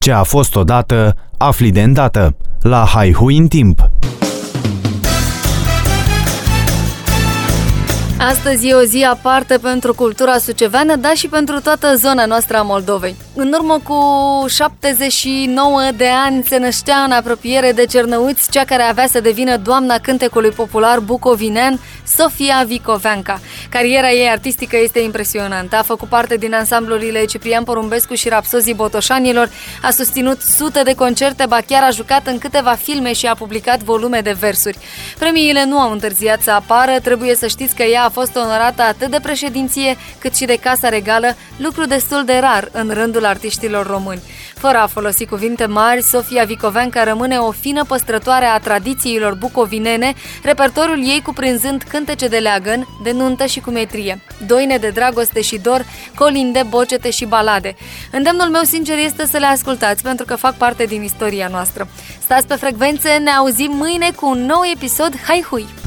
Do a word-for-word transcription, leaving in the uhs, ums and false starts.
Ce a fost odată, afli de îndată, la Haihui în timp. Astăzi e o zi aparte pentru cultura suceveană, dar și pentru toată zona noastră a Moldovei. În urmă cu șaptezeci și nouă de ani se năștea în apropiere de Cernăuți cea care avea să devină doamna cântecului popular bucovinean, Sofia Vicoveanca. Cariera ei artistică este impresionantă. A făcut parte din ansamblurile Ciprian Porumbescu și Rapsozii Botoșanilor, a susținut sute de concerte, ba chiar a jucat în câteva filme și a publicat volume de versuri. Premiile nu au întârziat să apară, trebuie să știți că ea a fost onorată atât de președinție cât și de Casa Regală, lucru destul de rar în rândul artiștilor români. Fără a folosi cuvinte mari, Sofia Vicoveanca rămâne o fină păstrătoare a tradițiilor bucovinene, repertoriul ei cuprinzând cântece de leagăn, de nuntă și cumetrie, doine de dragoste și dor, colinde, bocete și balade. Îndemnul meu sincer este să le ascultați, pentru că fac parte din istoria noastră. Stați pe frecvențe, ne auzim mâine cu un nou episod Hai Hui!